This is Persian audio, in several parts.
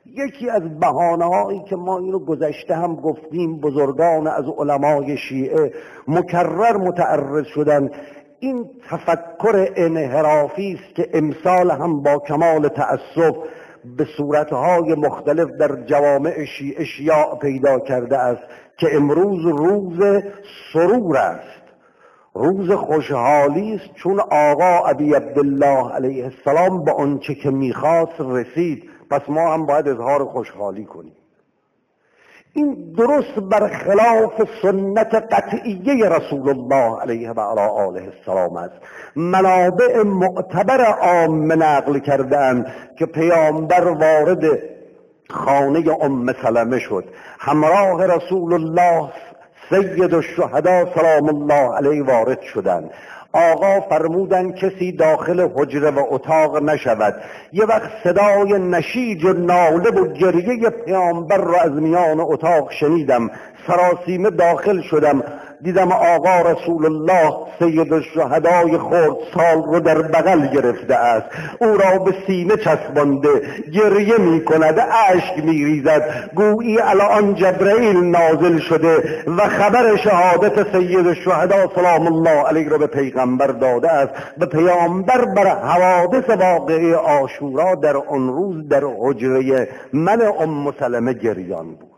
یکی از بهانه‌هایی که ما اینو گذشته هم گفتیم، بزرگان از علمای شیعه مکرر متعرض شدن، این تفکر انحرافی است که امسال هم با کمال تأسف به صورتهای مختلف در جوامع شیعه شیاع پیدا کرده است که امروز روز سرور است، روز خوشحالی است، چون آقا ابی عبدالله علیه السلام به آنچه که میخواست رسید، پس ما هم باید اظهار خوشحالی کنیم. این درست برخلاف سنت قطعیه رسول الله علیه و آله السلام است. منابع معتبر عام نقل کردند که پیامبر وارد خانه ام سلمه شد، همراه رسول الله سید الشهدا سلام الله علیه وارد شدند. آقا فرمودن کسی داخل حجره و اتاق نشود. یه وقت صدای نشیج و ناله و گریه پیامبر را از میان اتاق شنیدم، سراسیمه داخل شدم، دیدم آقا رسول الله سید الشهدای خردسال رو در بغل گرفته است، او را به سینه چسبانده گریه می کند، اشک می ریزد، گویی الان جبرئیل نازل شده و خبر شهادت سید الشهدا سلام الله علیه را به پیغمبر داده است. به پیامبر بر حوادث واقعه عاشورا در آن روز در حجره من ام سلمه گریان بود.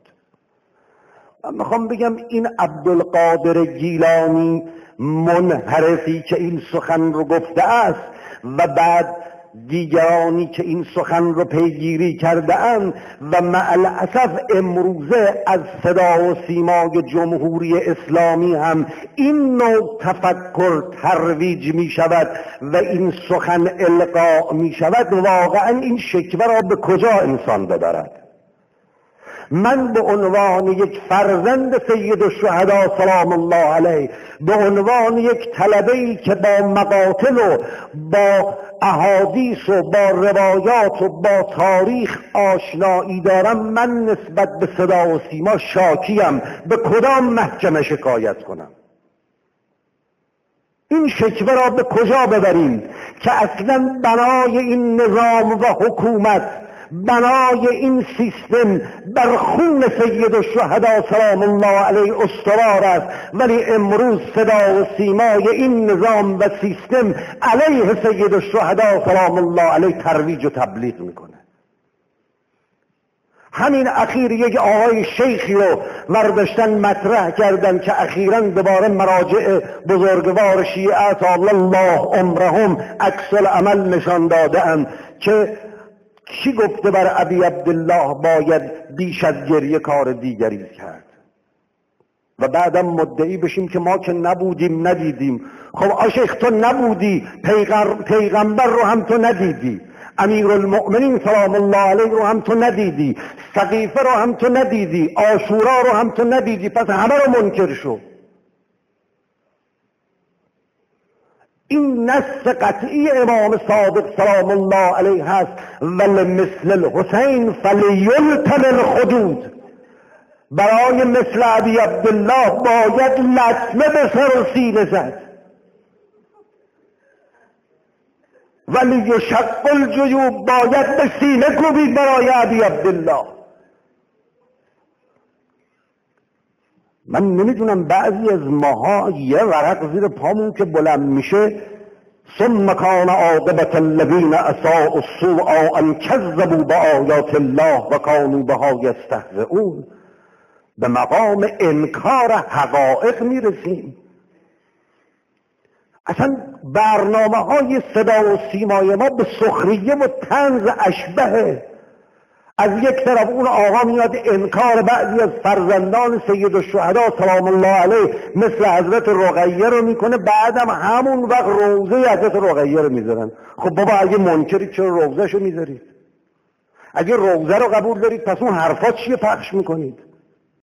میخوام بگم این عبدالقادر گیلانی منحرفی که این سخن رو گفته است و بعد دیگرانی که این سخن رو پیگیری کرده اند و مع الاسف امروزه از صدا و سیمای جمهوری اسلامی هم این نوع تفکر ترویج می شود و این سخن القا می شود، واقعا این شکوه را به کجا انسان ببرد؟ من به عنوان یک فرزند سید الشهدا سلام الله علیه، به عنوان یک طلبه‌ای که با مقاتل و با احادیث و با روایات و با تاریخ آشنایی دارم، من نسبت به صدا و سیما شاکیم. به کدام محکمه شکایت کنم؟ این شکوه را به کجا ببریم که اصلا بنای این نظام و حکومت، بنای این سیستم بر خون سید الشهدا سلام الله علیه استوار است، ولی امروز صدا و سیمای این نظام و سیستم علیه سید الشهدا سلام الله علیه ترویج و تبلیغ میکنه. همین اخیر یک آقای شیخی رو برداشتن مطرح کردن که اخیراً دوباره مراجع بزرگوار شیعه طال الله عمرهم عکس العمل نشان داده‌اند که کی گفته بر ابی عبدالله باید بیش از گریه کار دیگری کرد و بعدم مدعی بشیم که ما که نبودیم ندیدیم. خب آشیخ تو نبودی، پیغمبر رو هم تو ندیدی، امیرالمؤمنین سلام الله علیه رو هم تو ندیدی، سقیفه رو هم تو ندیدی، عاشورا رو هم تو ندیدی، پس همه رو منکر شو. این نص قطعی امام صادق سلام الله علیه هست، ولمثل الحسین فلیلتم الخدود. برای مثل ابی عبدالله باید لطمه به سر و سینه زد. ولی یشق الجیوب، باید به سینه کوبید برای ابی عبدالله. من نمیدونم بعضی از ماها یه ورق زیر پامون که بلند میشه ثم کان عاقبة الذین اساءوا السوء ان کذبوا بآیات الله و کانوا بها یستهزئون، به مقام انکار حقایق میرسیم. اصلا برنامه های صدا و سیمای ما به سخریه و طنز اشبهه. از یک طرف اون آقا میاد انکار بعضی از فرزندان سید الشهدا سلام الله علیه مثل حضرت رقیه رو میکنه، بعدم همون وقت روضه حضرت رقیه رو میذارن. خب بابا اگه منکرید چرا روضهشو میذارید؟ اگه روضه رو قبول دارید پس اون حرفات چیه پخش میکنید؟